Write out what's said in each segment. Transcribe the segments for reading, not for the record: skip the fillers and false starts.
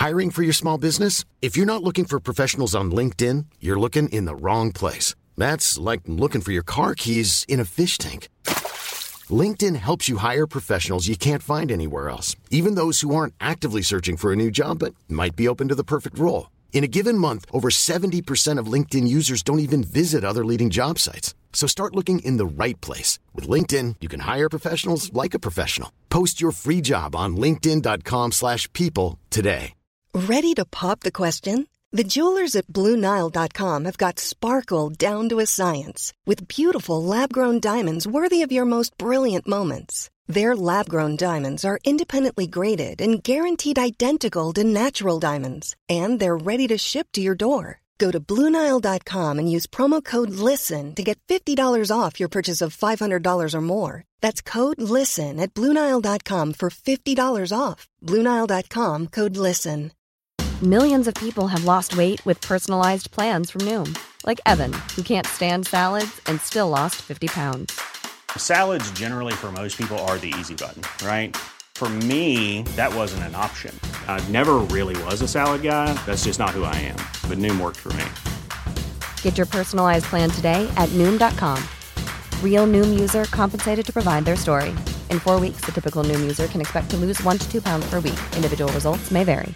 Hiring for your small business? If you're not looking for professionals on LinkedIn, you're looking in the wrong place. That's like looking for your car keys in a fish tank. LinkedIn helps you hire professionals you can't find anywhere else, even those who aren't actively searching for a new job but might be open to the perfect role. In a given month, over 70% of LinkedIn users don't even visit other leading job sites. So start looking in the right place. With LinkedIn, you can hire professionals like a professional. Post your free job on linkedin.com/people today. Ready to pop the question? The jewelers at BlueNile.com have got sparkle down to a science with beautiful lab-grown diamonds worthy of your most brilliant moments. Their lab-grown diamonds are independently graded and guaranteed identical to natural diamonds, and they're ready to ship to your door. Go to BlueNile.com and use promo code LISTEN to get $50 off your purchase of $500 or more. That's code LISTEN at BlueNile.com for $50 off. BlueNile.com, code LISTEN. Millions of people have lost weight with personalized plans from Noom. Like Evan, who can't stand salads and still lost 50 pounds. Salads generally for most people are the easy button, right? For me, that wasn't an option. I never really was a salad guy. That's just not who I am. But Noom worked for me. Get your personalized plan today at Noom.com. Real Noom user compensated to provide their story. In 4 weeks, the typical Noom user can expect to lose 1 to 2 pounds per week. Individual results may vary.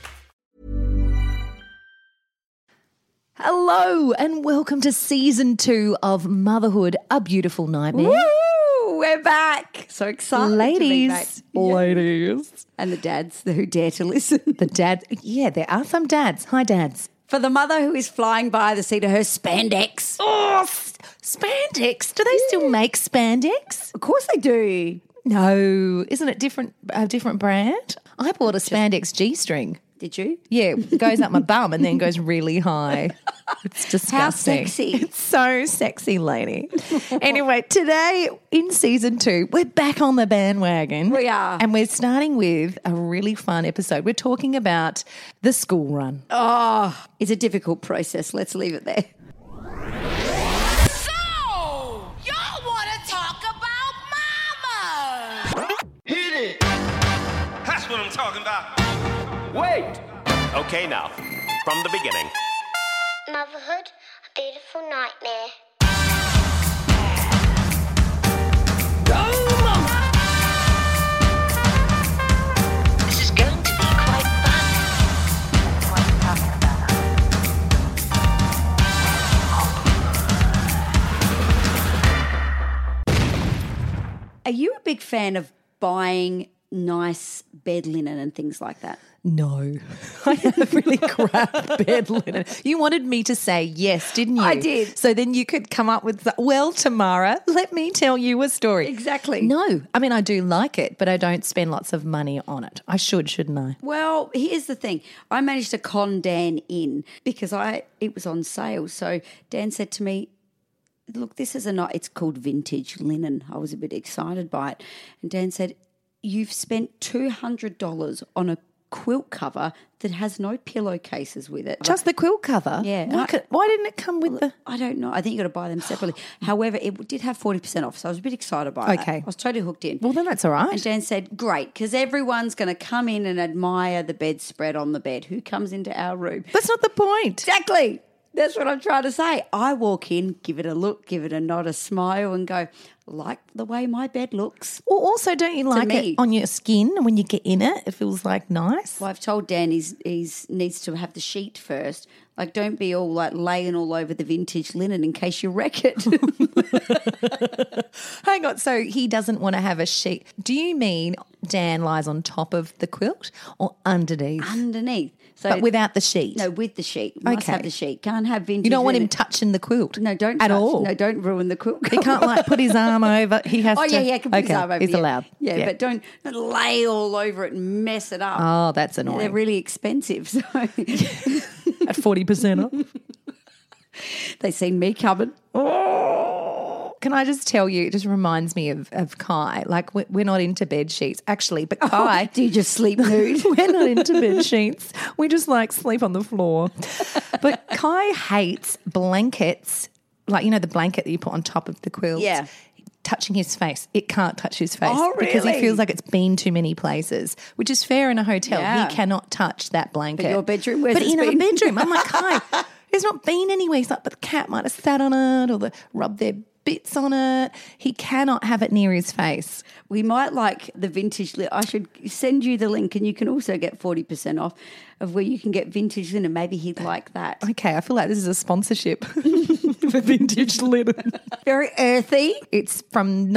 Hello and welcome to season 2 of Motherhood, A Beautiful Nightmare. Woo! We're back. So excited to be back. Ladies. And the dads who dare to listen. The dad, yeah, there are some dads. Hi, dads. For the mother who is flying by the seat of her spandex. Oh, spandex. Do they still make spandex? Of course they do. No. Isn't it a different brand? I bought a spandex G-string. Did you? Yeah, it goes up my bum and then goes really high. It's disgusting. How sexy. It's so sexy, lady. Anyway, today in season 2, we're back on the bandwagon. We are. And we're starting with a really fun episode. We're talking about the school run. Oh, it's a difficult process. Let's leave it there. So, y'all want to talk about mama? Hit it! That's what I'm talking about. Wait! Okay, now, from the beginning. Motherhood, a beautiful nightmare. Go, mama! This is going to be quite fun. What are you talking Are you a big fan of buying nice bed linen and things like that? No, I have really crap bed linen. You wanted me to say yes, didn't you? I did. So then you could come up with, well, Tamara, let me tell you a story. Exactly. No, I mean, I do like it, but I don't spend lots of money on it. I should, shouldn't I? Well, here's the thing. I managed to con Dan in because it was on sale. So Dan said to me, look, this is it's called vintage linen. I was a bit excited by it. And Dan said, you've spent $200 on a quilt cover that has no pillowcases with it. Just the quilt cover? Yeah. Why didn't it come with the... I don't know. I think you got to buy them separately. However, it did have 40% off, so I was a bit excited by that. I was totally hooked in. Well, then that's all right. And Dan said, great, because everyone's going to come in and admire the bedspread on the bed. Who comes into our room? That's not the point. Exactly. That's what I'm trying to say. I walk in, give it a look, give it a nod, a smile, and go, like the way my bed looks. Well, also, don't you like it on your skin when you get in it? It feels like nice. Well, I've told Dan he's needs to have the sheet first. Like, don't be all like laying all over the vintage linen in case you wreck it. Hang on. So he doesn't want to have a sheet. Do you mean Dan lies on top of the quilt or underneath? Underneath. So, but without the sheet? No, with the sheet. Must have the sheet. Can't have vintage. You don't want linen. him touching the quilt? No, don't at touch. all. No, don't ruin the quilt. He can't like put his arm over. He has to. Oh, yeah, he can put his arm over. He's allowed. Yeah, but don't lay all over it and mess it up. Oh, that's annoying. They're really expensive. So at 40% off. They seen me coming. Oh, can I just tell you, it just reminds me of Kai. Like, we're not into bed sheets, actually, but Kai... do you just sleep nude? We're not into bed sheets. We just, like, sleep on the floor. But Kai hates blankets, like, you know, the blanket that you put on top of the quilt. Yeah. touching his face. It can't touch his face because he really? feels like it's been too many places, which is fair in a hotel. Yeah. He cannot touch that blanket. But your bedroom, where's But it in our been? bedroom, I'm like, hi, there's not been anywhere. He's like, but the cat might have sat on it or rubbed their bits on it. He cannot have it near his face. We might like the vintage. I should send you the link, and you can also get 40% off of where you can get vintage linen. Maybe he'd like that. Okay, I feel like this is a sponsorship for vintage linen. Very earthy. It's from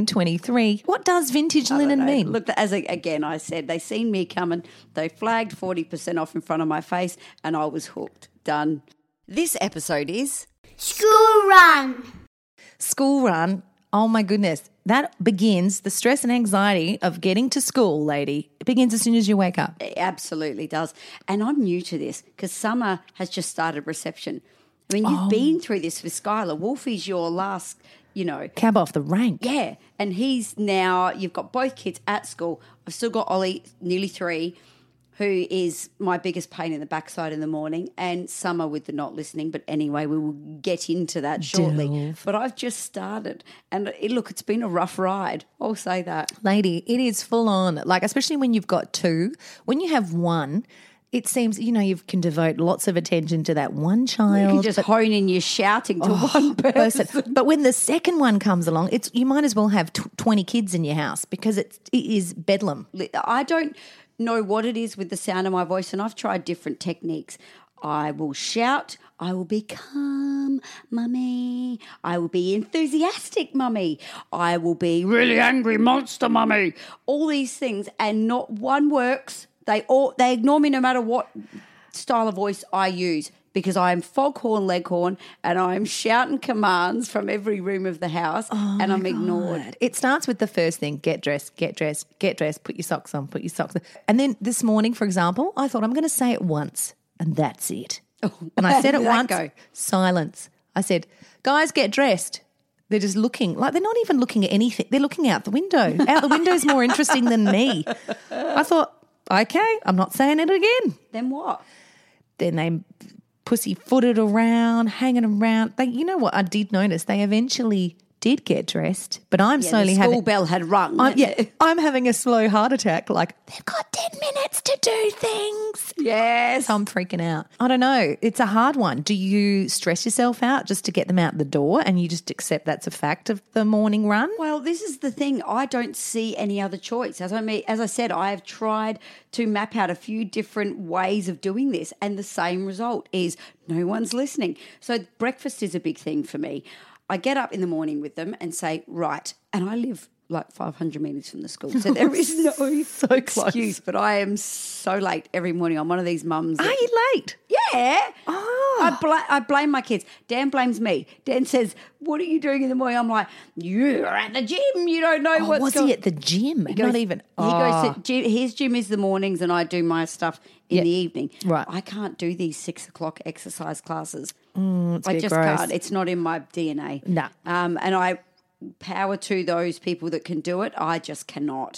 1923. What does vintage linen mean? Look, again, I said they seen me coming. They flagged 40% off in front of my face, and I was hooked. Done. This episode is School run. School run. Oh my goodness. That begins the stress and anxiety of getting to school, lady. It begins as soon as you wake up. It absolutely does. And I'm new to this because Summer has just started reception. I mean, you've been through this with Skylar. Wolfie's your last, Cab off the rank. Yeah. And he's now, you've got both kids at school. I've still got Ollie, nearly 3, who is my biggest pain in the backside in the morning, and Summer with the not listening. But anyway, we will get into that shortly. Delve. But I've just started, and it's been a rough ride. I'll say that. Lady, it is full on. Like, especially when you've got 2. When you have 1, it seems, you can devote lots of attention to that one child. You can just hone in your shouting to one person. But when the second one comes along, you might as well have 20 kids in your house because it is bedlam. I don't know what it is with the sound of my voice, and I've tried different techniques. I will shout. I will be calm, mummy. I will be enthusiastic, mummy. I will be really angry monster, mummy. All these things, and not one works. They ignore me no matter what style of voice I use, because I am foghorn leghorn and I'm shouting commands from every room of the house, and I'm ignored. It starts with the first thing: get dressed, get dressed, get dressed, put your socks on, put your socks on. And then this morning, for example, I thought I'm going to say it once and that's it. And I said it once, silence. I said, guys, get dressed. They're just looking, like they're not even looking at anything. They're looking out the window. Out the window is more interesting than me. I thought, okay, I'm not saying it again. Then what? Then they pussyfooted around, hanging around. You know what I did notice? They eventually did get dressed, but I'm slowly the school bell had rung. I'm having a slow heart attack. Like, they've got 10 minutes to do things. Yes. So I'm freaking out. I don't know. It's a hard one. Do you stress yourself out just to get them out the door and you just accept that's a fact of the morning run? Well, this is the thing. I don't see any other choice. As I said, I have tried to map out a few different ways of doing this, and the same result is no one's listening. So breakfast is a big thing for me. I get up in the morning with them and say, right, and I live like 500 metres from the school, so there is no excuse, but I am so late every morning. I'm one of these mums. Are you late? Yeah. Oh. I blame my kids. Dan blames me. Dan says, what are you doing in the morning? I'm like, you're at the gym. You don't know what's was going on. he at the gym? He goes to gym. His gym is the mornings and I do my stuff in the evening. Right. I can't do these 6 o'clock exercise classes. I just can't. It's not in my DNA. No. And I power to those people that can do it. I just cannot.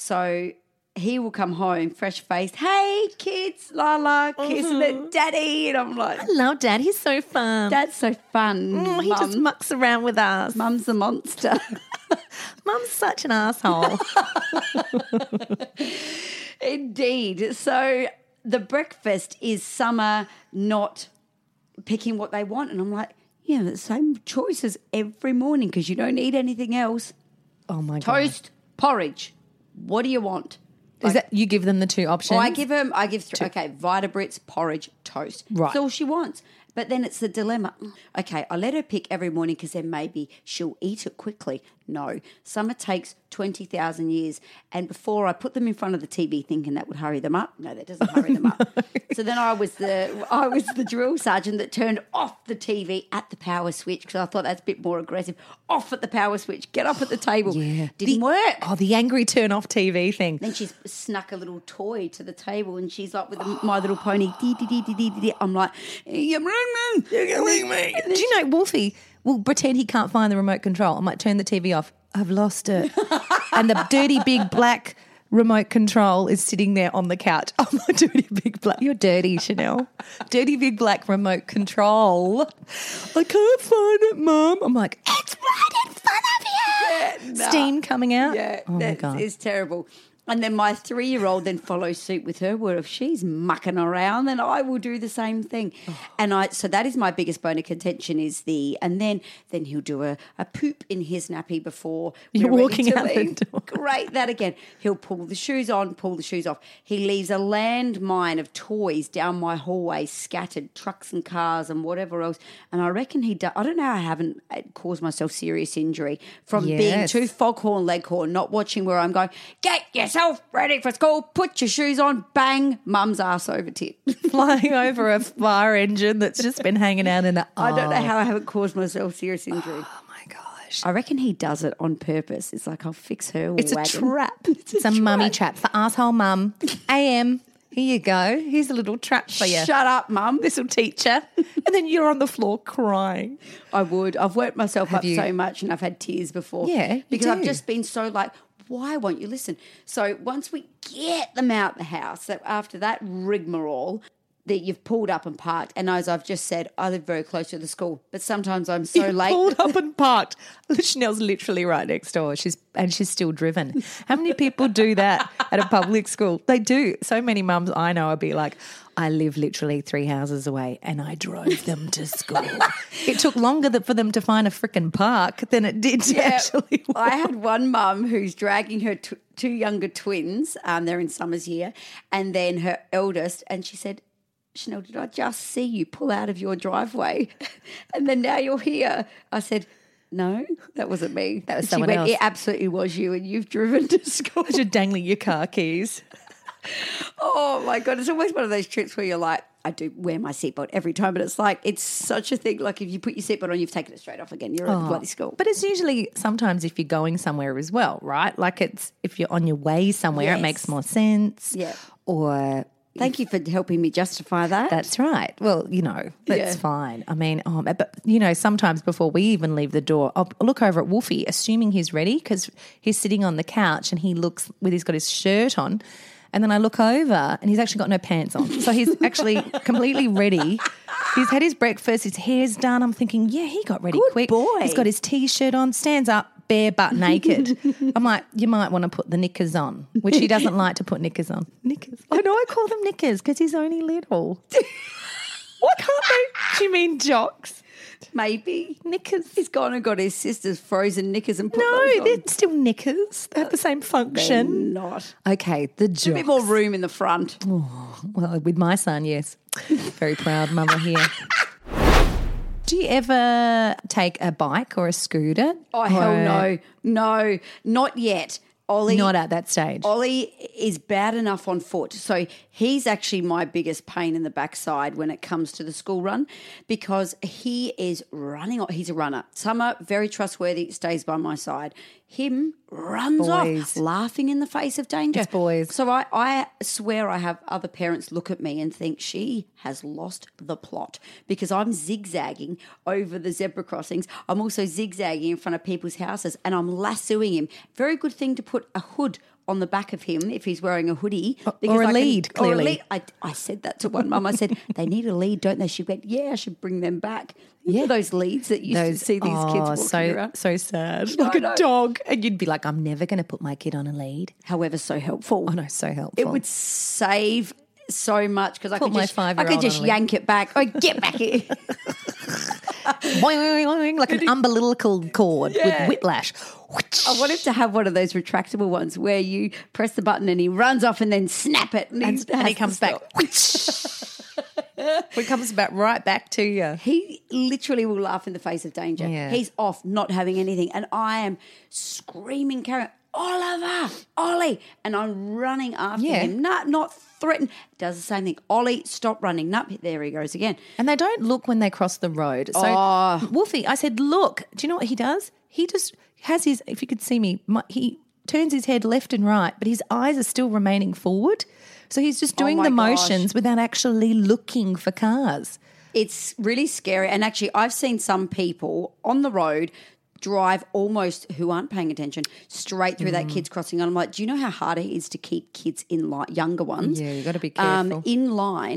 So he will come home fresh-faced. Hey, kids, Lala, kissing at Daddy. And I'm like, I love Dad. He's so fun. Dad's so fun. He just mucks around with us. Mum's the monster. Mum's such an asshole. Indeed. So the breakfast is Summer not picking what they want. And I'm like, yeah, the same choices every morning because you don't eat anything else. Oh, my God. Toast, porridge. What do you want? Is that you give them the 2 options? I give 3. Okay, Vita Brits, porridge, toast. Right. That's all she wants. But then it's the dilemma. Okay, I let her pick every morning because then maybe she'll eat it quickly. No, Summer takes 20,000 years. And before I put them in front of the TV thinking that would hurry them up. No, that doesn't hurry them up. So then I was the drill sergeant that turned off the TV at the power switch because I thought that's a bit more aggressive. Off at the power switch, get up at the table. Yeah. Didn't work. Oh, the angry turn off TV thing. Then she's snuck a little toy to the table and she's like with My Little Pony. I'm like, you're ring me. You're ring me. Do you know Wolfie will pretend he can't find the remote control. I might turn the TV off. I've lost it. And the dirty big black remote control is sitting there on the couch. Oh, my dirty big black. You're dirty, Chanel. Dirty big black remote control. I can't find it, Mum. I'm like, it's right in front of you. Steam coming out. Yeah, Oh, my that God. is terrible. And then my 3-year-old then follows suit with her, where if she's mucking around, then I will do the same thing. And so that is my biggest bone of contention and then he'll do a poop in his nappy before You're we're walking ready to out the leave. door. Great, that again. He'll pull the shoes on, pull the shoes off. He leaves a landmine of toys down my hallway, scattered, trucks and cars and whatever else. And I reckon he does. I don't know how I haven't caused myself serious injury from being Yes. too foghorn leghorn, not watching where I'm going, get yourself ready for school, put your shoes on, bang, mum's ass over tit. Flying over a fire engine that's just been hanging out in the. I don't know how I haven't caused myself serious injury. Oh my gosh. I reckon he does it on purpose. It's like, I'll fix her It's wagon. a trap. It's a mummy trap for asshole mum. AM. Here you go. Here's a little trap for you. Shut up, mum. This will teach you. And then you're on the floor crying. I would. I've worked myself up you? so much and I've had tears before. Yeah, you because I've do. just been so like, why won't you listen? So once we get them out the house, that after that rigmarole that you've pulled up and parked, and as I've just said, I live very close to the school, but sometimes I'm so late. Pulled up and parked. Chanel's literally right next door. She's still driven. How many people do that at a public school? They do. So many mums I know will be like, I live literally 3 houses away and I drove them to school. It took longer for them to find a frickin' park than it did to actually walk. I had one mum who's dragging her two younger twins. They're in summer's year, and then her eldest, and she said, Chanel, did I just see you pull out of your driveway? And then now you're here. I said, no, that wasn't me. That was And someone she went, else. It absolutely was you, and you've driven to school. You're dangling your car keys. Oh, my God. It's always one of those trips where you're like, I do wear my seatbelt every time, but it's like, it's such a thing. Like if you put your seatbelt on, you've taken it straight off again. You're at the bloody school. But it's usually sometimes if you're going somewhere as well, right? Like it's if you're on your way somewhere, Yes. it makes more sense. Yeah. Or Thank you for helping me justify that. that's right. Well, that's Yeah. fine. I mean, but sometimes before we even leave the door, I'll look over at Wolfie, assuming he's ready because he's sitting on the couch and he's got his shirt on. And then I look over and he's actually got no pants on. So he's actually completely ready. He's had his breakfast, his hair's done. I'm thinking, yeah, he got ready Good quick. boy. He's got his T-shirt on, stands up, bare butt naked. I'm like, you might want to put the knickers on, which he doesn't like to put knickers on. Knickers. I know I call them knickers because he's only little. What can't they? Do you mean jocks? Maybe. Knickers. He's gone and got his sister's frozen knickers and put those No, on. they're still knickers. They have the same They're function. not. Okay, the A jocks. bit more room in the front. Well, with my son, yes. Very proud mother here. Do you ever take a bike or a scooter? Oh, hell Or- no. No, not yet. Ollie, Not at that stage. Ollie is bad enough on foot. So he's actually my biggest pain in the backside when it comes to the school run because he is running. He's a runner. Summer, very trustworthy, stays by my side. Him runs Boys. off, laughing in the face of danger. It's boys. So I swear I have other parents look at me and think she has lost the plot because I'm zigzagging over the zebra crossings. I'm also zigzagging in front of people's houses and I'm lassoing him. Very good thing to put a hood on the back of him if he's wearing a hoodie. Or a I lead, or a clearly. lead. I said that to one mum. I said, they need a lead, don't they? She went, yeah, I should bring them back. Yeah, those leads that you used to see these kids walking around. so sad. No, Like a no. dog. And you'd be like, I'm never going to put my kid on a lead. However, so helpful. Oh, no, so helpful. It would save so much because I Put could my just, 5-year-old just on a yank it back. Oh, get back here. Boing, boing, boing, like an umbilical cord with whiplash. I want him to have one of those retractable ones where you press the button and he runs off and then snap it. And And he comes back. It comes back right back to you. He literally will laugh in the face of danger. Yeah. He's off, not having anything. And I am screaming, carrying, Oliver, Ollie. And I'm running after Yeah. him. Not threatened. Does the same thing. Ollie, stop running. No, there he goes again. And they don't look when they cross the road. So, Wolfie, I said, look, do you know what he does? He just has his, if you could see me, he turns his head left and right, but his eyes are still remaining forward. So he's just doing my the gosh. motions without actually looking for cars. It's really scary. And actually, I've seen some people on the road drive almost who aren't paying attention straight through that kid's crossing. And I'm like, do you know how hard it is to keep kids in line, younger ones? Yeah, you gotta be careful. In line.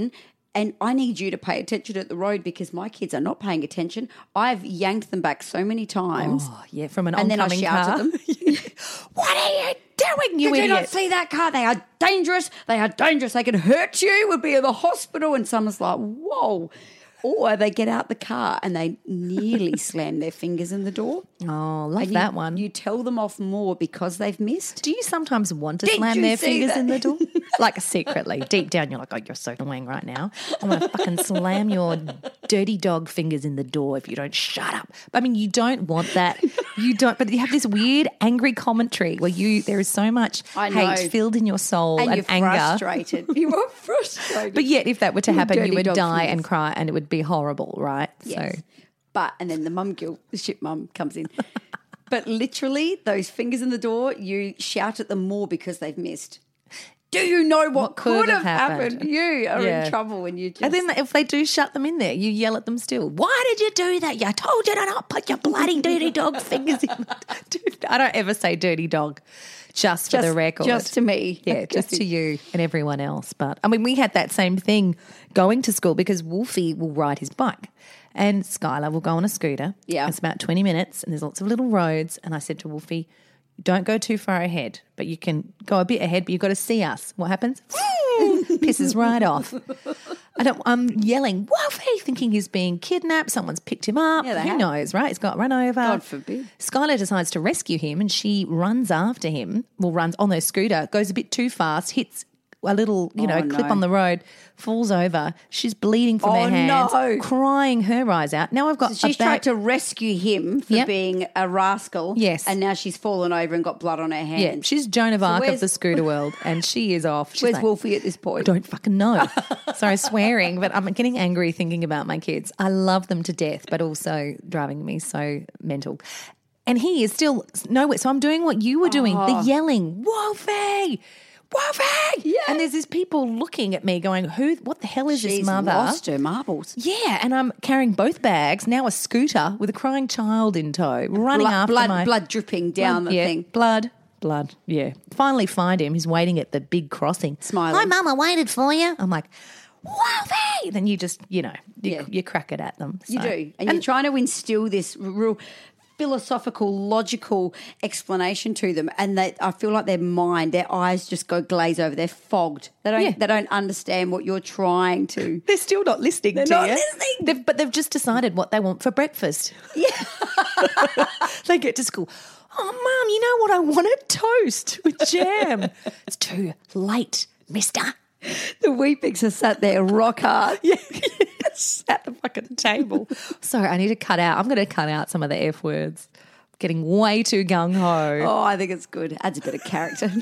And I need you to pay attention at the road because my kids are not paying attention. I've yanked them back so many times. Oh, yeah, from an and then I oncoming shout car. at them. What are you doing, you Did idiot? you not see that car? They are dangerous. They are dangerous. They can hurt you. We'll be in the hospital. And someone's like, whoa. Or they get out the car and they nearly slam their fingers in the door. Oh, love And that one. You tell them off more because they've missed. Do you sometimes want to Did slam you their see fingers that? in the door? Like secretly, deep down, you're like, oh, you're so annoying right now. I want to fucking slam your dirty dog fingers in the door if you don't shut up. I mean, you don't want that. You don't, but you have this weird angry commentary where there is so much I know. hate filled in your soul And and you're anger. frustrated. You are frustrated. But yet, if that were to happen, dirty you would dog die fingers. and cry and it would be horrible, right? Yes. So But, and then the mum guilt, the shit mum comes in. But literally, those fingers in the door, you shout at them more because they've missed. Do you know what could have happened? You are in trouble when you just... And then if they do shut them in there, you yell at them still. Why did you do that? I told you to not put your bloody dirty dog fingers in. Dude, I don't ever say dirty dog, just for the record. Just to me. Yeah, just to you and everyone else. But, I mean, we had that same thing going to school because Wolfie will ride his bike and Skylar will go on a scooter. Yeah. It's about 20 minutes and there's lots of little roads. And I said to Wolfie, don't go too far ahead, but you can go a bit ahead, but you've got to see us. What happens? Pisses right off. I'm yelling, Wolfie, thinking he's being kidnapped. Someone's picked him up. Yeah, they Who have. knows, right? He's got run over. God forbid. Skylar decides to rescue him and she runs after him, runs on their scooter, goes a bit too fast, hits a little, clip no. on the road, falls over. She's bleeding from her hands, no. crying her eyes out. Now I've got So she's tried to rescue him for Yep. being a rascal. Yes. And now she's fallen over and got blood on her hands. Yeah, she's Joan of Arc of where's- the scooter world and she is off. She's Where's like, Wolfie at this point? I don't fucking know. Sorry, swearing, but I'm getting angry thinking about my kids. I love them to death, but also driving me so mental. And he is still nowhere. So I'm doing what you were doing, the yelling, Wolfie, Wolfie. Yeah. And there's these people looking at me going, what the hell is this She's mother? lost her marbles. Yeah, and I'm carrying both bags, now a scooter with a crying child in tow, running after my... Blood dripping down the thing. Blood, yeah. Finally find him. He's waiting at the big crossing. Smiling. Hi, Mum, I waited for you. I'm like, Wolfie! Then you just, you crack it at them. You So- do. And you're trying to instill this real philosophical, logical explanation to them. And I feel like their eyes just go glaze over. They're fogged. They don't understand what you're trying to. They're still not listening They're to not you. listening. But they've just decided what they want for breakfast. Yeah. They get to school. Oh, Mum, you know what? I want a toast with jam. It's too late, mister. The Weet-Bix are sat there rock hard. Yes, at the fucking table. Sorry, I need to cut out. I'm going to cut out some of the F words. I'm getting way too gung-ho. Oh, I think it's good. Adds a bit of character.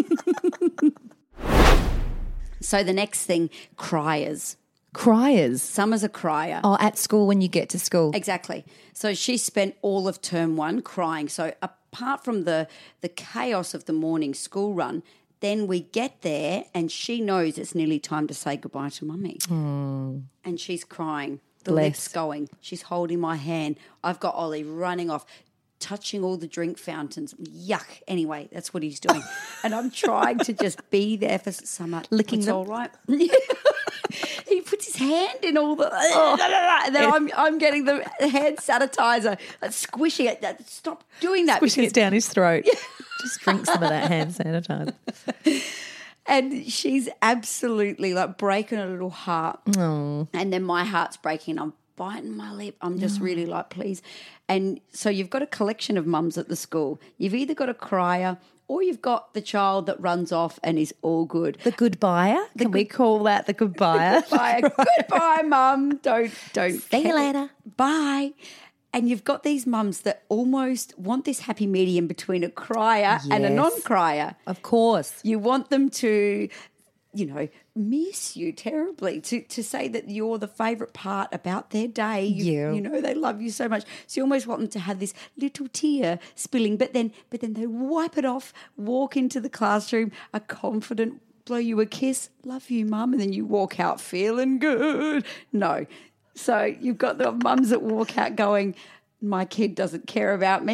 So the next thing, criers. Criers. Summer's a crier. Oh, at school when you get to school. Exactly. So she spent all of term one crying. So apart from the chaos of the morning school run, then we get there and she knows it's nearly time to say goodbye to Mummy. And she's crying. The Bless. lips going. She's holding my hand. I've got Ollie running off, touching all the drink fountains. Yuck. Anyway, that's what he's doing. And I'm trying to just be there for Summer. Licking it's them. all right. He puts his hand in all the... And then I'm getting the hand sanitizer, squishing it. Stop doing that. Pushing because- it down his throat. Just drink some of that hand sanitizer. And she's absolutely like breaking her little heart. Oh. And then my heart's breaking. I'm biting my lip. I'm just really like, please. And so you've got a collection of mums at the school. You've either got a crier or you've got the child that runs off and is all good. The goodbyer? Can we call that the goodbyer? Goodbye, mum. Don't. See you later. Bye. And you've got these mums that almost want this happy medium between a crier and a Yes. non-crier. Of course. You want them to, miss you terribly, to say that you're the favourite part about their day. Yeah. They love you so much. So you almost want them to have this little tear spilling, but then they wipe it off, walk into the classroom, are confident, blow you a kiss, love you, mum, and then you walk out feeling good. No. So you've got the mums that walk out going, my kid doesn't care about me.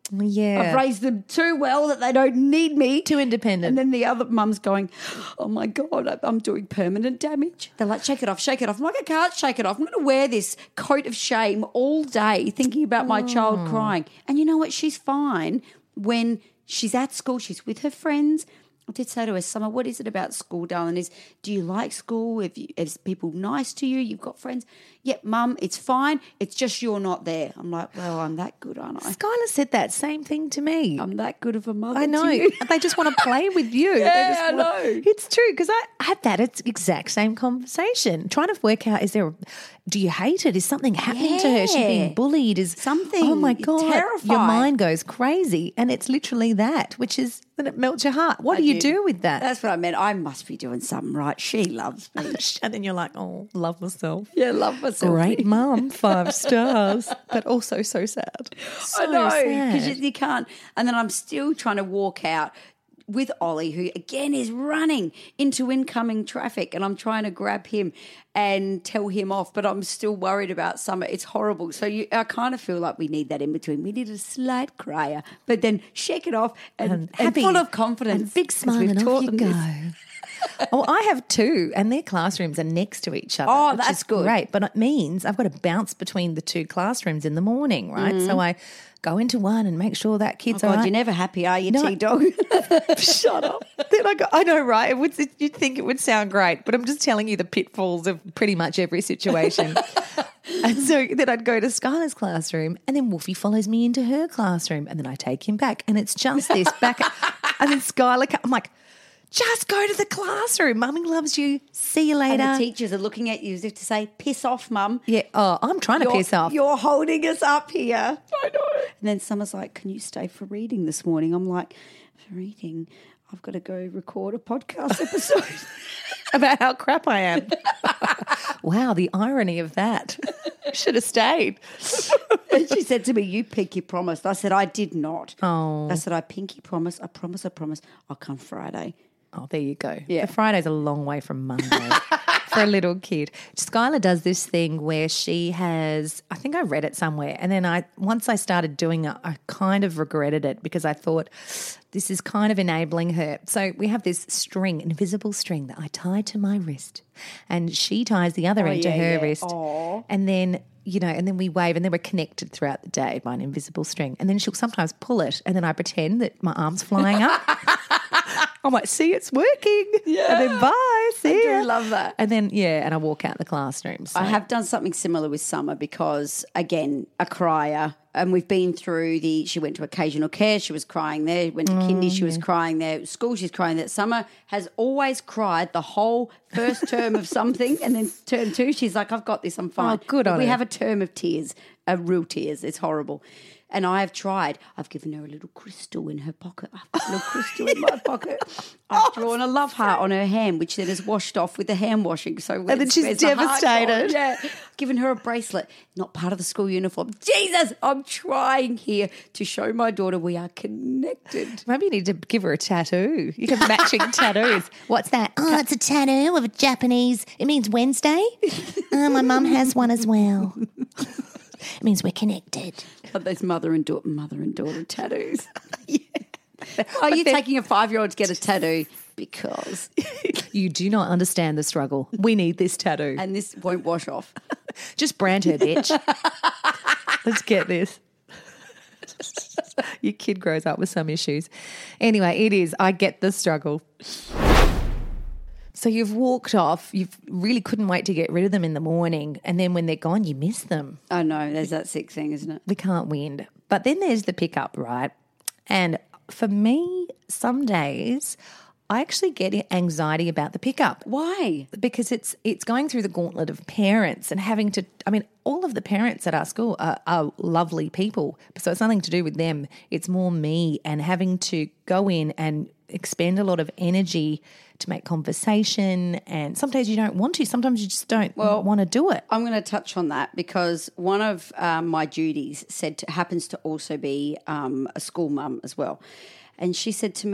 Yeah. I've raised them too well that they don't need me. Too independent. And then the other mum's going, oh, my God, I'm doing permanent damage. They're like, shake it off, shake it off. I'm like, I can't shake it off. I'm going to wear this coat of shame all day thinking about my child crying. And you know what? She's fine when she's at school. She's with her friends. I did say to her, Summer, what is it about school, darling? Do you like school? Is people nice to you? You've got friends? Yep, Mum, it's fine. It's just you're not there. I'm like, well, I'm that good, aren't I? Skylar said that same thing to me. I'm that good of a mother. I know. To you. They just want to play with you. Yeah, I know. It's true because I had that exact same conversation, trying to work out, do you hate it? Is something happening to her? Is she being bullied? Is something. Oh, my You're God. terrified. Your mind goes crazy. And it's literally that, which is, then it melts your heart. What do you do with that? That's what I meant. I must be doing something right. She loves me. And then you're like, oh, love myself. Yeah, love myself. Great mum, 5 stars, but also so sad. So I know, sad. because you can't. And then I'm still trying to walk out with Ollie, who again is running into incoming traffic, and I'm trying to grab him and tell him off, but I'm still worried about Summer. It's horrible. So I kind of feel like we need that in between. We need a slight crier, but then shake it off and happy, full of confidence. And big smile and off you go. Oh, I have 2, and their classrooms are next to each other. Oh, which that's is good. Great, but it means I've got to bounce between the 2 classrooms in the morning, right? So I go into one and make sure that kid's all God, right. you're never happy, are you, T-Dog? Shut up. Then I know, right? You'd think it would sound great, but I'm just telling you the pitfalls of pretty much every situation. And so then I'd go to Skylar's classroom, and then Wolfie follows me into her classroom, and then I take him back, and it's just this back. And then Skylar, I'm like, just go to the classroom. Mummy loves you. See you later. And the teachers are looking at you as if to say, piss off, Mum. Yeah. Oh, I'm trying to piss off. You're holding us up here. I know. And then Summer's like, can you stay for reading this morning? I'm like, for reading? I've got to go record a podcast episode. About how crap I am. Wow, the irony of that. Should have stayed. And she said to me, you pinky promised. I said, I did not. Oh. I said, I pinky promise. I promise. I'll come Friday. Oh, there you go. Yeah. The Friday's a long way from Monday for a little kid. Skylar does this thing where she has, I think I read it somewhere, and then once I started doing it, I kind of regretted it because I thought this is kind of enabling her. So we have this string, invisible string that I tie to my wrist, and she ties the other end to her wrist. Aww. And then and then we wave, and then we're connected throughout the day by an invisible string. And then she'll sometimes pull it, and then I pretend that my arm's flying up. I'm like, see, it's working. Yeah. And then bye, see ya. I do love that. And then, and I walk out the classroom. So. I have done something similar with Summer because, again, a crier. And we've been through she went to occasional care, she was crying there. Went to kindy, she was crying there. School, she's crying there. Summer has always cried the whole first term of something, and then term 2, she's like, I've got this, I'm fine. Oh, good on her. We have a term of tears, real tears. It's horrible. And I have tried. I've given her a little crystal in her pocket. I've got a little crystal in my pocket. I've drawn a love heart on her hand, which then is washed off with the hand washing. So and then she's devastated. Yeah. Given her a bracelet, not part of the school uniform. Jesus, I'm trying here to show my daughter we are connected. Maybe you need to give her a tattoo. You can matching tattoos. What's that? Oh, it's a tattoo of a Japanese. It means Wednesday. My mum has one as well. It means we're connected. Oh, those mother and daughter tattoos. Yeah. Are you taking a 5-year-old to get a tattoo? Because you do not understand the struggle. We need this tattoo. And this won't wash off. Just brand her, bitch. Let's get this. Your kid grows up with some issues. Anyway, it is. I get the struggle. So you've walked off, you really couldn't wait to get rid of them in the morning, and then when they're gone, you miss them. I know, there's that sick thing, isn't it? We can't win. But then there's the pickup, right? And for me, some days I actually get anxiety about the pickup. Why? Because it's going through the gauntlet of parents and having to, all of the parents at our school are lovely people, so it's nothing to do with them. It's more me and having to go in and expend a lot of energy to make conversation, and sometimes you don't want to. Sometimes you just don't want to do it. I'm going to touch on that because one of my duties happens to also be a school mum as well. And she said to me,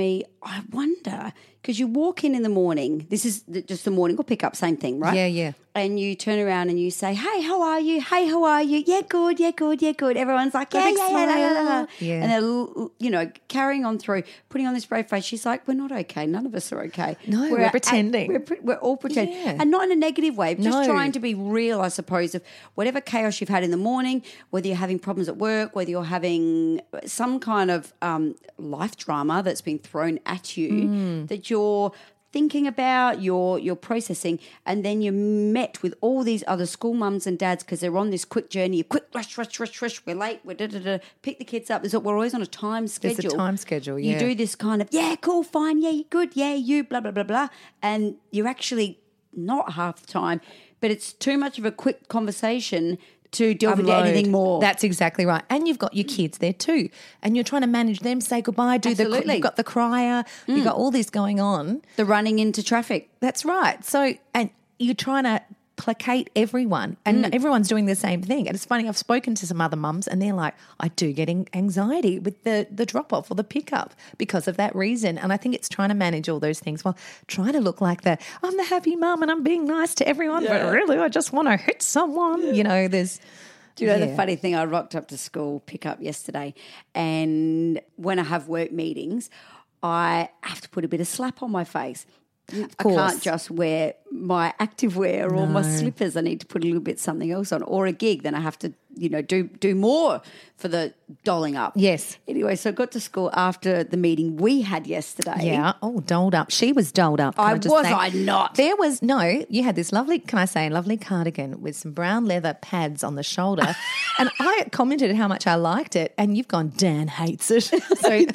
I wonder, because you walk in the morning, this is just the morning or pick up, same thing, right? Yeah, yeah. And you turn around and you say, hey, how are you? Hey, how are you? Yeah, good, yeah, good, yeah, good. Everyone's like, yeah, big yeah, yeah, la, la, la, la. smile. Yeah. And they're, you know, carrying on through, putting on this brave face. She's like, we're not okay. None of us are okay. No, we're pretending. We're all pretending. Yeah. And not in a negative way, just No. trying to be real, I suppose, of whatever chaos you've had in the morning, whether you're having problems at work, whether you're having some kind of life drama that's been thrown at you, that you're thinking about, you're processing, and then you're met with all these other school mums and dads because they're on this quick journey. You quick, rush, we're late, we're da-da-da, pick the kids up. We're always on a time schedule. There's a time schedule, yeah. You do this kind of, yeah, cool, fine, yeah, you're good, yeah, you, blah, blah, blah, blah, and you're actually not half the time, but it's too much of a quick conversation to delve into Unload. anything more. That's exactly right. And you've got your kids there too. And you're trying to manage them, say goodbye, Absolutely. you've got the crier, you've got all this going on. The running into traffic. That's right. So, and you're trying to placate everyone and everyone's doing the same thing. And it's funny, I've spoken to some other mums and they're like, I do get anxiety with the drop-off or the pickup because of that reason. And I think it's trying to manage all those things while trying to look like I'm the happy mum and I'm being nice to everyone, but really I just want to hit someone. You know, there's... Do you know the funny thing? I rocked up to school pickup yesterday, and when I have work meetings, I have to put a bit of slap on my face. I can't just wear my activewear or my slippers. I need to put a little bit something else on, or a gig. Then I have to, do more for the dolling up. Yes. Anyway, so I got to school after the meeting we had yesterday. Yeah. Oh, dolled up. She was dolled up. I not? There was, no, you had this lovely cardigan with some brown leather pads on the shoulder. And I commented how much I liked it. And you've gone, Dan hates it. So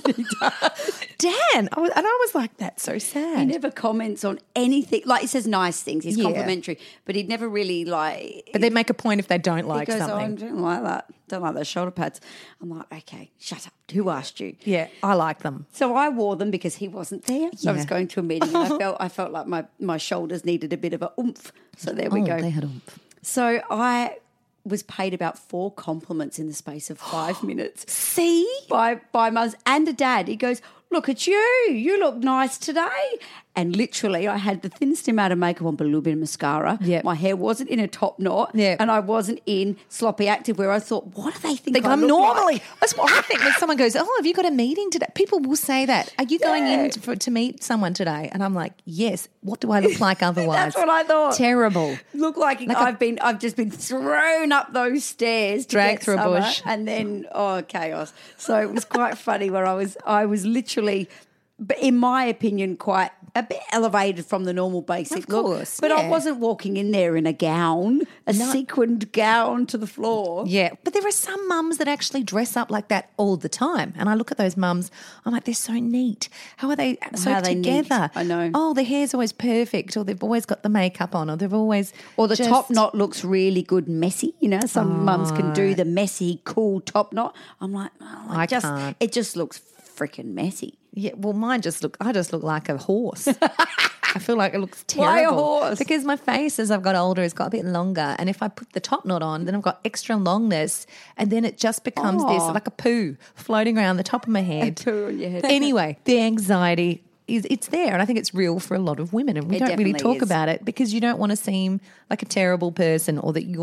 Dan. I was like, that's so sad. He never comments on anything. Like, he says nice things. He's complimentary. But he'd never really But they make a point if they don't like he goes, something. I don't like that. Don't like those shoulder pads. I'm like, okay, shut up. Who asked you? Yeah, I like them. So I wore them because he wasn't there. So I was going to a meeting and I felt like my shoulders needed a bit of a oomph. So there we go. They had oomph. So I was paid about 4 compliments in the space of 5 minutes. See? By mums and a dad. He goes, look at you. You look nice today. And literally I had the thinnest amount of makeup on but a little bit of mascara. Yep. My hair wasn't in a top knot. Yep. And I wasn't in sloppy activewear. I thought, what do they think I I'm look normally. like? That's what I think when someone goes, oh, have you got a meeting today? People will say that. Are you going in to meet someone today? And I'm like, yes. What do I look like otherwise? That's what I thought. Terrible. Look like I've just been thrown up those stairs, dragged through a bush, and then chaos. So it was quite funny where I was literally, in my opinion, quite a bit elevated from the normal basic look. But I wasn't walking in there in a gown, sequined gown to the floor. Yeah, but there are some mums that actually dress up like that all the time. And I look at those mums, I'm like, they're so neat. How are they so together? I know. Oh, their hair's always perfect, or they've always got the makeup on, or they've always... Or the top knot looks really good messy. You know, some mums can do the messy, cool top knot. I'm like, I can't. It just looks freaking messy. Yeah, well, I just look like a horse. I feel like it looks terrible. Why a horse? Because my face, as I've got older, has got a bit longer. And if I put the top knot on, then I've got extra longness. And then it just becomes this, like a poo floating around the top of my head. A poo on your head. Anyway, the anxiety, it's there. And I think it's real for a lot of women. And we don't really talk about it because you don't want to seem like a terrible person or that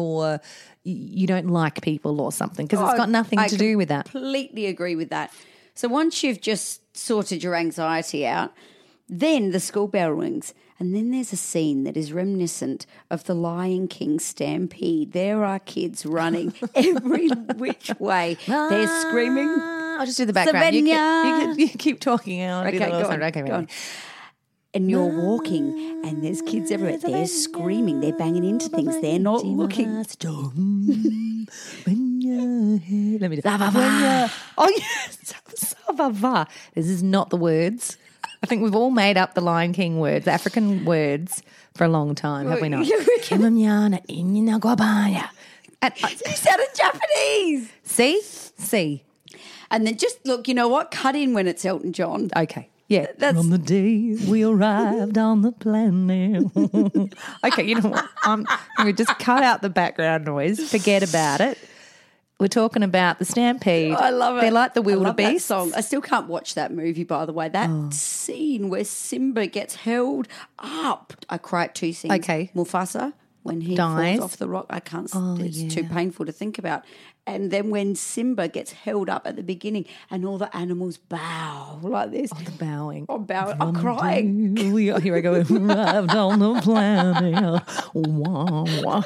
you don't like people or something because it's got nothing to do with that. I completely agree with that. So once you've just sorted your anxiety out, then the school bell rings and then there's a scene that is reminiscent of the Lion King stampede. There are kids running every which way. They're screaming. I'll just do the background. You keep talking. Okay, go on. And you're walking and there's kids everywhere. They're screaming. They're banging into things. They're not looking. Let me do it. Oh, yes. This is not the words. I think we've all made up the Lion King words, the African words, for a long time, have we not? You sounded Japanese. See? And then just look, you know what? Cut in when it's Elton John. Okay. Yeah. On the day we arrived on the planet. Okay, you know what? We just cut out the background noise. Forget about it. We're talking about the Stampede. I love it. They're like the I love that wildebeest song. I still can't watch that movie, by the way. That scene where Simba gets held up. I cry at two scenes. Okay. Mufasa, when he Dies. falls off the rock. I can't. It's too painful to think about. And then when Simba gets held up at the beginning and all the animals bow like this. The bowing. I'm bowing. I'm crying. Here I go. Arrived on the planet. Wah, wah.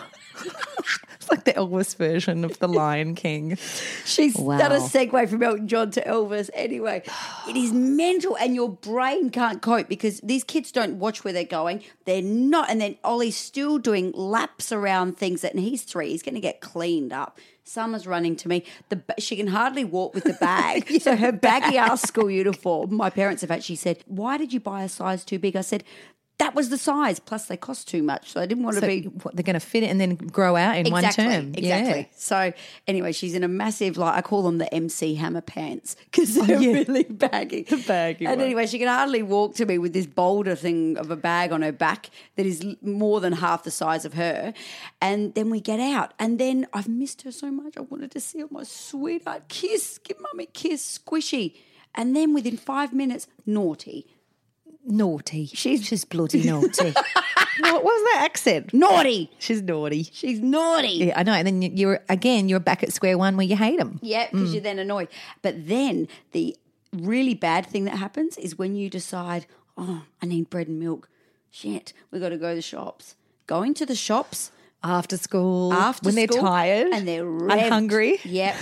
It's like the Elvis version of The Lion King. She's Wow. done a segue from Elton John to Elvis. Anyway, it is mental and your brain can't cope because these kids don't watch where they're going. They're not. And then Ollie's still doing laps around things and he's 3. He's going to get cleaned up. Summer's running to me. She can hardly walk with the bag. So her baggy ass school uniform, my parents have actually said, why did you buy a size too big? I said, that was the size. Plus they cost too much. So I didn't want to be... What, they're going to fit it and then grow out in one term. Exactly. Yeah. So anyway, she's in a massive, like I call them the MC Hammer pants because they're really baggy. The baggy And one. anyway, she can hardly walk to me with this boulder thing of a bag on her back that is more than half the size of her. And then we get out and then I've missed her so much. I wanted to see her, my sweetheart. Kiss, give mummy a kiss, squishy. And then within 5 minutes, naughty. Naughty. She's bloody naughty. What was that accent? Naughty. She's naughty. She's naughty. Yeah, I know. And then you're back at square one where you hate them. Yeah, because you're then annoyed. But then the really bad thing that happens is when you decide, oh, I need bread and milk. Shit, we've got to go to the shops. Going to the shops After school. after when school, they're tired. and they're and revved. hungry. Yep,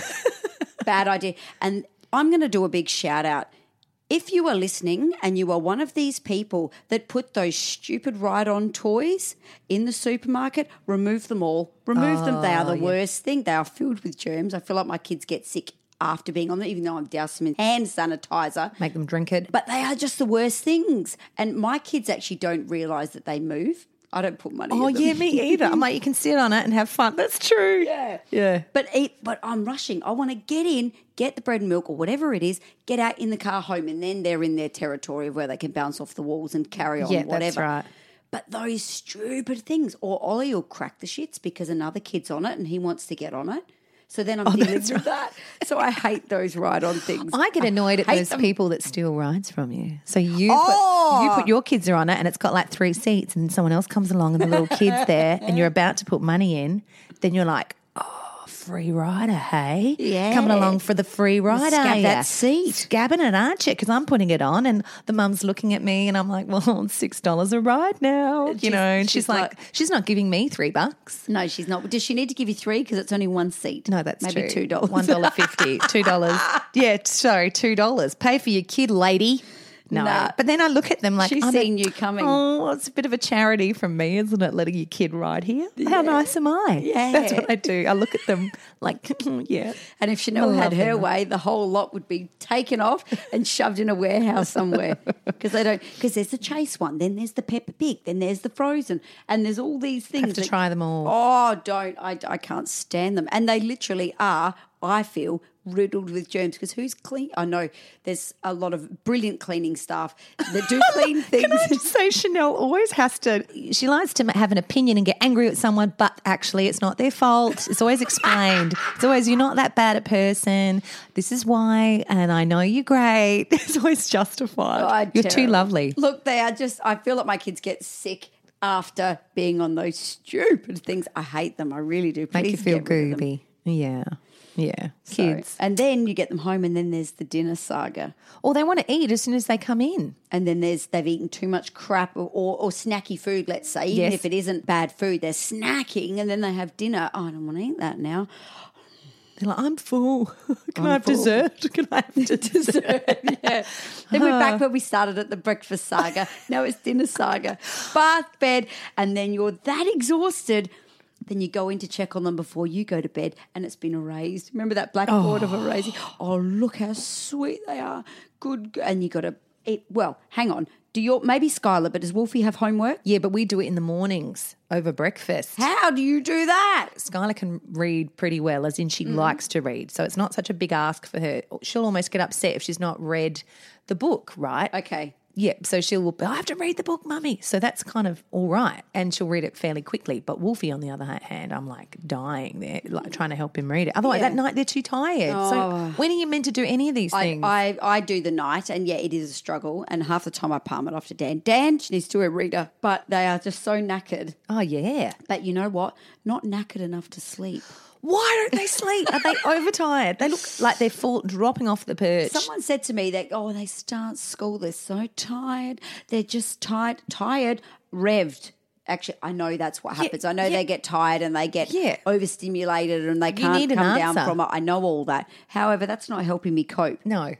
bad idea. And I'm going to do a big shout out. If you are listening and you are one of these people that put those stupid ride-on toys in the supermarket, remove them all. Remove them. They are the worst thing. They are filled with germs. I feel like my kids get sick after being on them, even though I've doused them in hand sanitizer. Make them drink it. But they are just the worst things. And my kids actually don't realise that they move. I don't put money in them. Yeah, me either. I'm like, you can sit on it and have fun. That's true. Yeah. Yeah. But I'm rushing. I want to get in, get the bread and milk or whatever it is, get out in the car home, and then they're in their territory of where they can bounce off the walls and carry on, Yeah, whatever. that's right. But those stupid things. Or Ollie will crack the shits because another kid's on it and he wants to get on it. So then I'm dealing with that. So I hate those ride-on things. I get annoyed at hate those them. people that steal rides from you. So you put your kids are on it and it's got like 3 seats and someone else comes along and the little kid's there and you're about to put money in, then you're like, free rider, hey? Yeah. Coming along for the free ride, Scab are you? that seat. Scabbing it, aren't you? Because I'm putting it on and the mum's looking at me and I'm like, well, it's $6 a ride now, you know. And she's like, she's not giving me $3. No, she's not. Does she need to give you 3 because it's only 1 seat? No, that's maybe true. $2. $1.50, $2. Yeah, sorry, $2. Pay for your kid, lady. No. Nah. But then I look at them like, She's seen you coming. Oh, it's a bit of a charity from me, isn't it, letting your kid ride here? How nice am I? Yeah. That's what I do. I look at them like, yeah. And if Chanel I had love her them. way, the whole lot would be taken off and shoved in a warehouse somewhere because there's the Chase one, then there's the Peppa Pig, then there's the Frozen, and there's all these things. Have to try them all. Oh, don't. I can't stand them. And they literally are, I feel, riddled with germs because who's clean? I know there's a lot of brilliant cleaning staff that do clean things. Can I just say Chanel always has to, she likes to have an opinion and get angry at someone, but actually it's not their fault. It's always explained. It's always, you're not that bad a person. This is why, and I know you're great. It's always justified. Oh, You're too terrible. lovely. Look, they are just, I feel like my kids get sick after being on those stupid things. I hate them. I really do. Make you Please feel get rid of them. gooby. Yeah. Yeah. So- Kids. and then you get them home and then there's the dinner saga. Or they want to eat as soon as they come in. And then they've eaten too much crap or snacky food, let's say. Even Yes. if it isn't bad food, they're snacking and then they have dinner. Oh, I don't want to eat that now. They're like, I'm full. Can I'm I have full. dessert? Can I have dessert? Yeah. Then we're back where we started at the breakfast saga. Now it's dinner saga. Bath, bed, and then you're that exhausted. Then you go in to check on them before you go to bed and it's been erased. Remember that blackboard of erasing? Oh, look how sweet they are. Good. And you got to eat. Well, hang on. Maybe Skylar, but does Wolfie have homework? Yeah, but we do it in the mornings over breakfast. How do you do that? Skylar can read pretty well, as in she likes to read. So it's not such a big ask for her. She'll almost get upset if she's not read the book, right? Okay. Yeah, so she'll, I have to read the book, Mummy. So that's kind of all right. And she'll read it fairly quickly. But Wolfie, on the other hand, I'm like dying there, like trying to help him read it. Otherwise, that night they're too tired. So when are you meant to do any of these things? I do the night, and it is a struggle. And half the time I palm it off to Dan. Dan, she needs to do a reader, but they are just so knackered. Oh, yeah. But you know what? Not knackered enough to sleep. Why don't they sleep? Are they overtired? They look like they're dropping off the perch. Someone said to me that, they start school, they're so tired. They're just tired, revved. Actually, I know that's what happens. I know they get tired and they get overstimulated and they can't come down from it. I know all that. However, that's not helping me cope. No.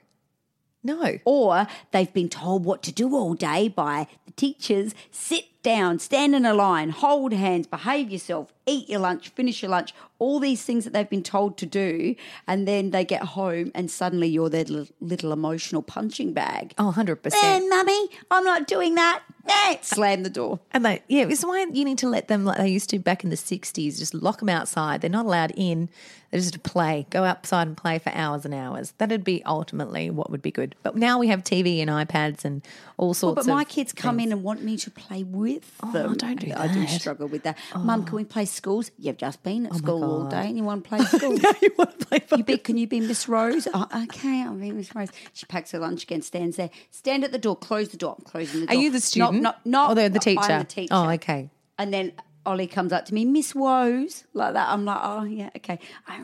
Or they've been told what to do all day by the teachers. Sit down, stand in a line, hold hands, behave yourself, eat your lunch, finish your lunch, all these things that they've been told to do, and then they get home and suddenly you're their little emotional punching bag. Oh, 100%. Mummy, I'm not doing that. Slam the door. And it's why you need to let them, like they used to back in the 60s, just lock them outside. They're not allowed in. They're just to play, go outside and play for hours and hours. That'd be ultimately what would be good. But now we have TV and iPads and all sorts of But my kids come in and want me to play with them. Oh, don't do that. I do struggle with that. Mum, can we play schools? You've just been at school all day and you want to play schools. Now you want to play Can you be Miss Rose? Oh, okay, I'll be Miss Rose. She packs her lunch again, stands there. Stand at the door, close the door. I'm closing the door. Are you the student? No. Or the teacher? I'm the teacher. Oh, okay. And then Ollie comes up to me, Miss Woes, like that. I'm like, oh, yeah, okay.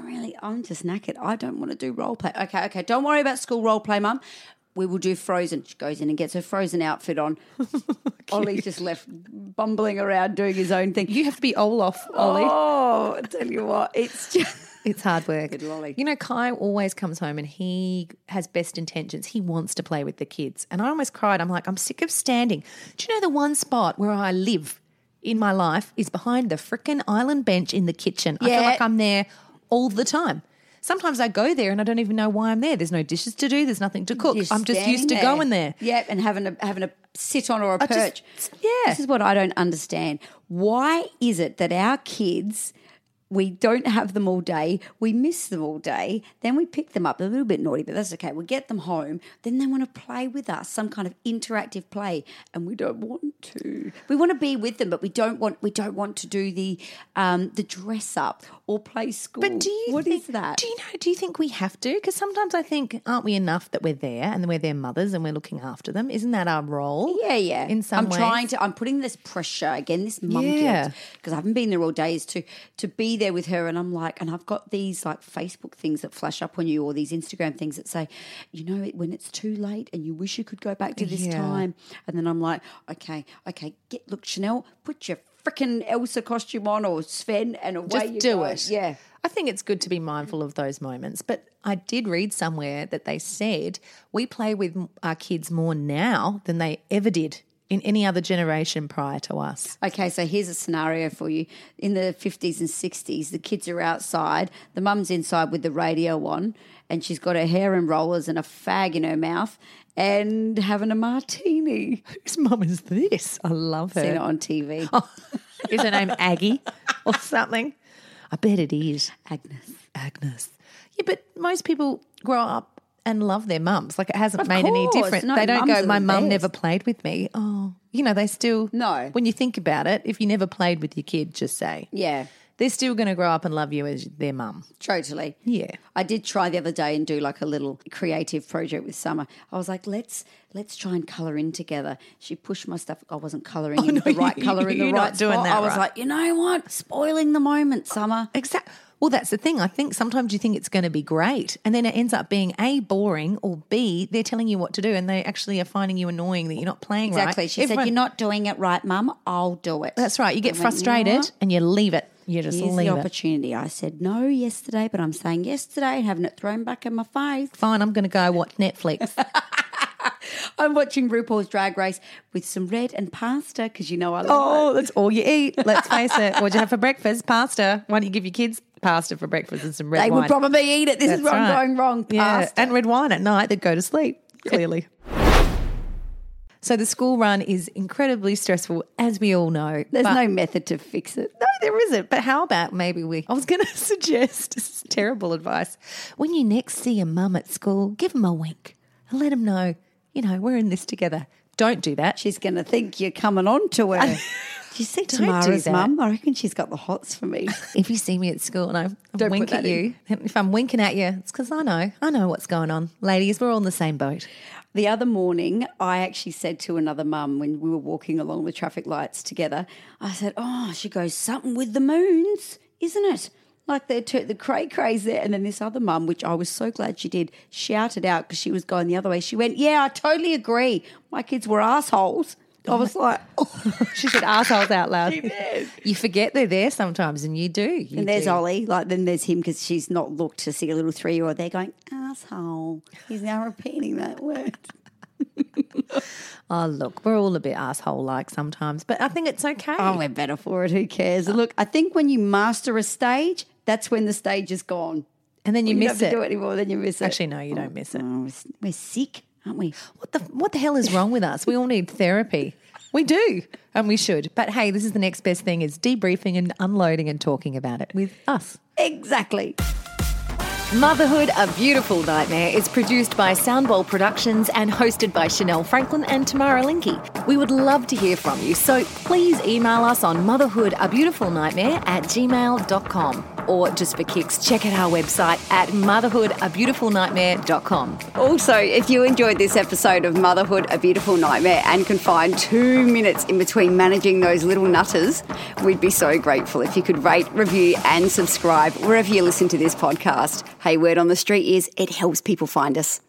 I'm just knackered. I don't want to do role play. Okay. Don't worry about school role play, Mum. We will do Frozen. She goes in and gets her Frozen outfit on. Ollie's just left bumbling around doing his own thing. You have to be Olaf, Ollie. Oh, I tell you what, it's just... It's hard work. Good Ollie. You know, Kai always comes home and he has best intentions. He wants to play with the kids. And I almost cried. I'm like, I'm sick of standing. Do you know the one spot where I live in my life is behind the frickin' island bench in the kitchen. I feel like I'm there all the time. Sometimes I go there and I don't even know why I'm there. There's no dishes to do. There's nothing to cook. I'm just used to going there. Yeah, and having a sit on or a perch. This is what I don't understand. Why is it that our kids... We don't have them all day. We miss them all day. Then we pick them up. They're a little bit naughty, but that's okay. We get them home. Then they want to play with us, some kind of interactive play, and we don't want to. We want to be with them, but we don't want to do the dress up or play school. But what is that? Do you think we have to? Because sometimes I think, aren't we enough that we're there and we're their mothers and we're looking after them? Isn't that our role? Yeah. In some ways. I'm putting this pressure again, this mum guilt, because I haven't been there all day, is to be there with her, and I'm like, and I've got these like Facebook things that flash up on you, or these Instagram things that say, you know, when it's too late and you wish you could go back to this time, and then I'm like, okay, look, Chanel, put your freaking Elsa costume on, or Sven, and away just you do go. it. Yeah, I think it's good to be mindful of those moments, but I did read somewhere that they said we play with our kids more now than they ever did in any other generation prior to us. Okay, so here's a scenario for you. In the 50s and 60s, the kids are outside, the mum's inside with the radio on, and she's got her hair in rollers and a fag in her mouth and having a martini. Whose mum is this? I love her. Seen it on TV. Oh, is her name Aggie or something? I bet it is. Agnes. Yeah, but most people grow up and love their mums. Like, it hasn't made any difference. No, they don't go, my mum best. never played with me. Oh, you know, they still... No. When you think about it, if you never played with your kid, just say. Yeah. They're still going to grow up and love you as their mum. Totally. Yeah. I did try the other day and do like a little creative project with Summer. I was like, let's try and colour in together. She pushed my stuff. I wasn't colouring in the right colour in the right spot. Doing that I was like, you know what? Spoiling the moment, Summer. Exactly. Well, that's the thing. I think sometimes you think it's going to be great and then it ends up being A, boring, or B, they're telling you what to do and they actually are finding you annoying that you're not playing right. Exactly. She said, you're not doing it right, Mum. I'll do it. That's right. You get frustrated and you leave it. You just Here's leave the opportunity. I said no yesterday, but I'm saying yes today and having it thrown back in my face. Fine, I'm going to go watch Netflix. I'm watching RuPaul's Drag Race with some red and pasta because you know I love it. Oh, that's all you eat. Let's face it. What'd you have for breakfast? Pasta. Why don't you give your kids pasta for breakfast and some red wine? They would probably eat it. This is where I'm going wrong. Pasta. Yeah, and red wine at night. They'd go to sleep, clearly. So the school run is incredibly stressful, as we all know. There's no method to fix it. No, there isn't. But how about maybe I was going to suggest, this is terrible advice, when you next see your mum at school, give them a wink and let them know, you know, we're in this together. Don't do that. She's going to think you're coming on to her. Do you see Don't do Tamara's that. mum? I reckon she's got the hots for me. If you see me at school and I Don't wink put at that you, if I'm winking at you, it's because I know what's going on. Ladies, we're all in the same boat. The other morning, I actually said to another mum when we were walking along the traffic lights together, I said, she goes, something with the moons, isn't it? Like the cray-crays there. And then this other mum, which I was so glad she did, shouted out because she was going the other way. She went, yeah, I totally agree. My kids were assholes. I was like, She said assholes out loud. She did. You forget they're there sometimes, and you do. And there's Ollie. Then there's him because she's not looked to see a little 3-year-old. They're going, asshole. He's now repeating that word. Oh, look, we're all a bit asshole-like sometimes, but I think it's okay. Oh, we're better for it. Who cares? Look, I think when you master a stage, that's when the stage is gone. And then you When miss don't have it. to do it anymore, then you miss it. Actually, no, you don't miss it. We're sick, aren't we? What the hell is wrong with us? We all need therapy. We do, and we should. But hey, this is the next best thing, is debriefing and unloading and talking about it with us. Exactly. Motherhood, A Beautiful Nightmare is produced by Soundbowl Productions and hosted by Chanel Franklin and Tamara Linky. We would love to hear from you, so please email us on motherhoodabeutifulnightmare@gmail.com. Or just for kicks, check out our website at motherhoodabeutifulnightmare.com. Also, if you enjoyed this episode of Motherhood, A Beautiful Nightmare and can find 2 minutes in between managing those little nutters, we'd be so grateful if you could rate, review and subscribe wherever you listen to this podcast. Hey, word on the street is it helps people find us.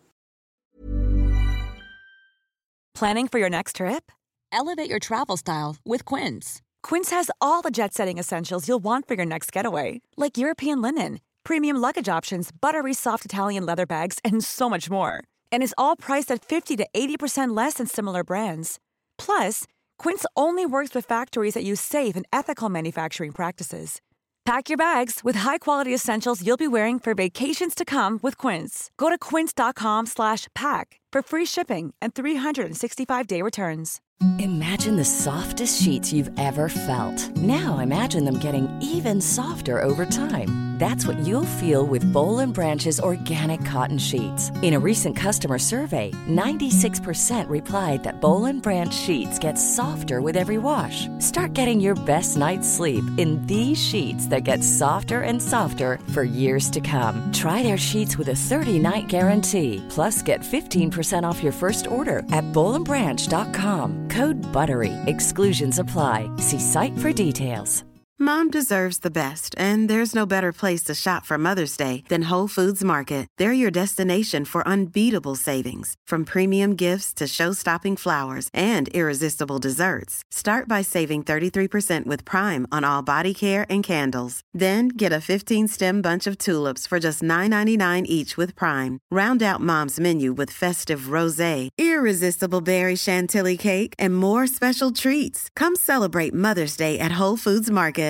Planning for your next trip? Elevate your travel style with Quince. Quince has all the jet-setting essentials you'll want for your next getaway, like European linen, premium luggage options, buttery soft Italian leather bags, and so much more. And is all priced at 50 to 80% less than similar brands. Plus, Quince only works with factories that use safe and ethical manufacturing practices. Pack your bags with high-quality essentials you'll be wearing for vacations to come with Quince. Go to quince.com/pack for free shipping and 365-day returns. Imagine the softest sheets you've ever felt. Now imagine them getting even softer over time. That's what you'll feel with Boll & Branch's organic cotton sheets. In a recent customer survey, 96% replied that Boll & Branch sheets get softer with every wash. Start getting your best night's sleep in these sheets that get softer and softer for years to come. Try their sheets with a 30-night guarantee. Plus, get 15% off your first order at bollandbranch.com. Code BUTTERY. Exclusions apply. See site for details. Mom deserves the best, and there's no better place to shop for Mother's Day than Whole Foods Market. They're your destination for unbeatable savings, from premium gifts to show-stopping flowers and irresistible desserts. Start by saving 33% with Prime on all body care and candles. Then get a 15-stem bunch of tulips for just $9.99 each with Prime. Round out Mom's menu with festive rosé, irresistible berry chantilly cake, and more special treats. Come celebrate Mother's Day at Whole Foods Market.